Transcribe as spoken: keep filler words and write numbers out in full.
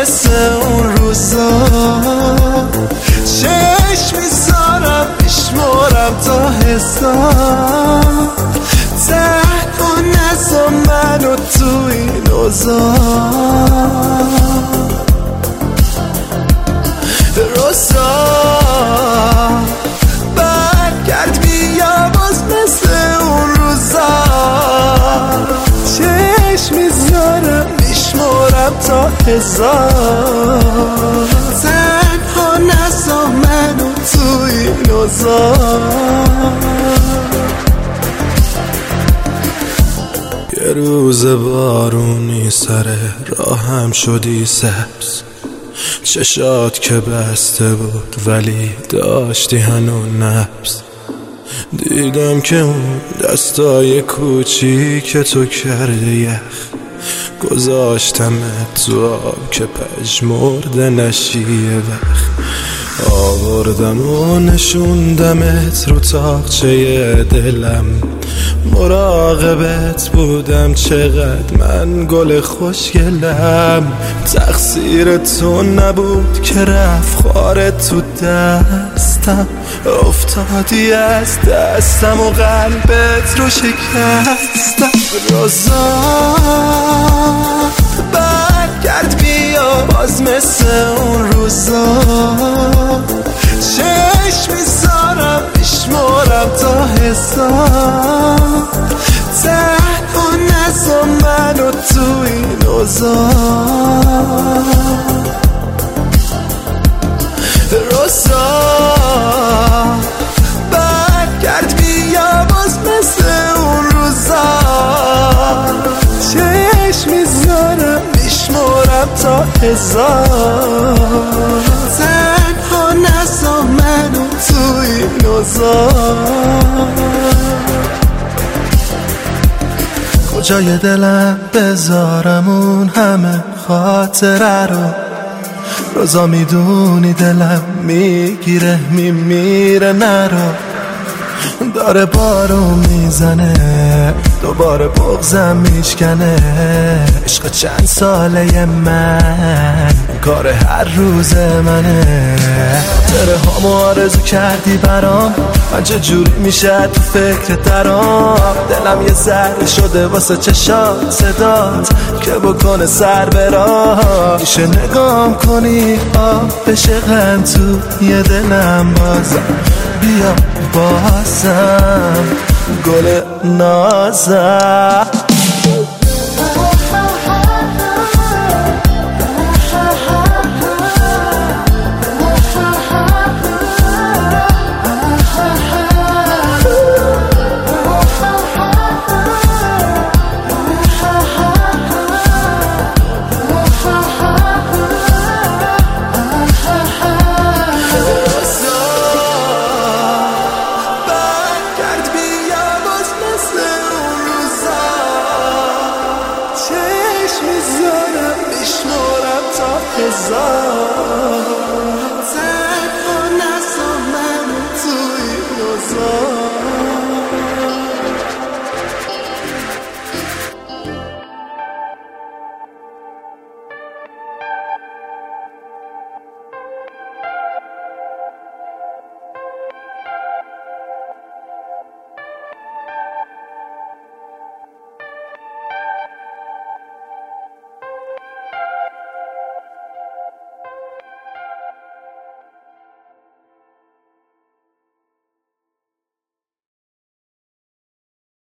مثل اون روزا، چشم میذارم میشمارم تا هزار، تنها نذار منو تو این اوضاع. روزا برگرد بیا باز مثل اون روزا، چشم میذارم میشمارم تا هزار، تنها نذار منو تو این اوضاع. یه روز بارونی سر راهم شدی سبز، چشات که بسته بود ولی داشتی هنون نبض. دیدم که اون دستای کوچیک تو کرده یخ، گذاشتم تو آب که پژمرده نشی یه وقت. آوردم و نشوندمت رو تاقچه دلم، مراقبت بودم چقدر من گل خوشگلم. تقصیر تو نبود که رفت خارت تو دستم، افتادی از دستم و قلبت رو شکستم. روزا برگرد بیا باز مثل اون روزا، چشم میذارم میشمارم تا هزار، تنها نذار منو تو این اوضاع. روزا برگرد بیا باز مثل اون روزا، چشم میذارم میشمارم تا هزار، تنها نذار منو تو این اوضاع. کجای دلم بذارم اون همه خاطره رو، روزا میدونی دلم میگیره میمیره نرو. داره بارو میزنه دوباره بغزم میشکنه، عشق چند ساله من کار هر روز منه. تره هامو آرزو کردی برام، من چه جوری میشه تو فکر درام. دلم یه ذره شده واسه چشات صدات که بکنه سر برام. میشه نگام کنی آب بشه غم تو یه دلم بازم، بیا بازم گل نازم. چشم میذارم میشمارم تا هزار،